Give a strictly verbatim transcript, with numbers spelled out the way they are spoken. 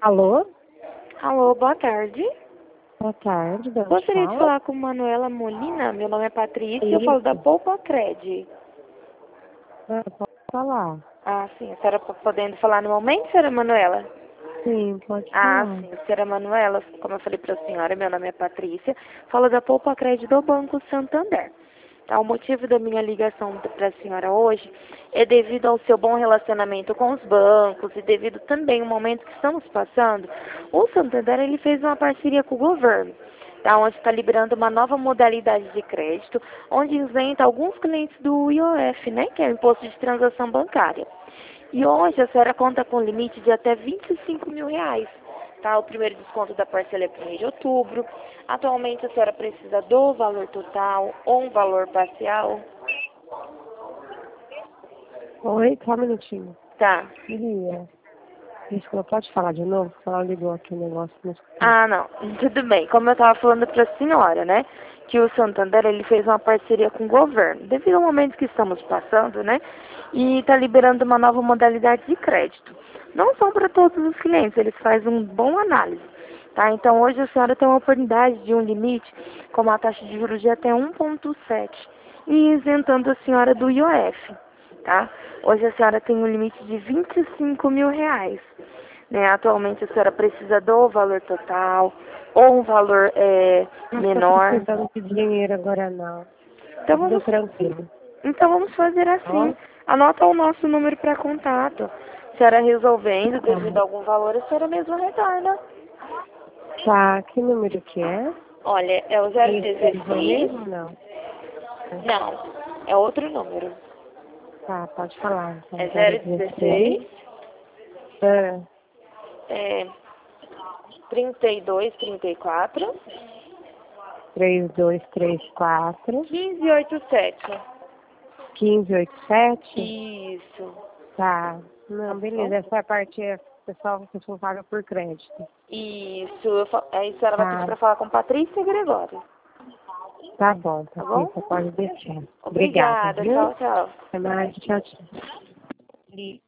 Alô? Alô, boa tarde. Boa tarde, de onde Gostaria de fala? falar com Manuela Molina. Meu nome é Patrícia e eu Isso. falo da Poupa Cred. Ah, pode falar. Ah, sim. A senhora tá podendo falar no momento, senhora Manuela? Sim, pode Ah, falar. sim. Senhora Manuela, como eu falei para a senhora, meu nome é Patrícia. Falo da Poupa Cred do Banco Santander. Tá, o motivo da minha ligação para a senhora hoje é devido ao seu bom relacionamento com os bancos e devido também ao momento que estamos passando. O Santander ele fez uma parceria com o governo, tá, onde está liberando uma nova modalidade de crédito, onde isenta alguns clientes do I O F, né, que é o Imposto de Transação Bancária. E hoje a senhora conta com limite de até vinte e cinco mil reais. Tá? O primeiro desconto da parcela é para o mês de outubro. Atualmente a senhora precisa do valor total ou um valor parcial? Oi, só um minutinho. Tá. Queria. Desculpa, pode falar de novo? Porque ela ligou aqui o negócio. Não escutei. Ah, não. Tudo bem. Como eu estava falando para a senhora, né? Que o Santander ele fez uma parceria com o governo, devido ao momento que estamos passando, né? E está liberando uma nova modalidade de crédito. Não são para todos os clientes, eles fazem um bom análise. Tá? Então hoje a senhora tem uma oportunidade de um limite com uma taxa de juros de até um vírgula sete e isentando a senhora do I O F. Tá? Hoje a senhora tem um limite de vinte e cinco mil reais. Né? Atualmente a senhora precisa do valor total ou um valor é, Não estou menor. precisando de dinheiro agora, não. Tá Então tudo vamos, tranquilo. então vamos fazer Ó, assim. Anota o nosso número para contato. A senhora resolvendo devido a algum valor, a senhora mesma retorna. tá, que número que é? Olha, é o zero Esse é o dezesseis. mesmo? Não. Não, é outro número. Tá, pode falar. Então, É zero zero dezesseis. dezesseis, Ah, é trinta e dois, trinta e quatro, três dois três quatro. quinze e oitenta e sete. quinze oitenta e sete. Isso. Tá. Tá Não, bom? beleza. Essa parte é pessoal responsável por crédito. Isso. Eu fa- Aí a senhora vai pedir Tá. para falar com Patrícia e Gregório. Tá bom, Tá bom? Patrícia, pode deixar. Obrigada, Obrigada. viu? Tchau, tchau. Até mais. Tchau, tchau.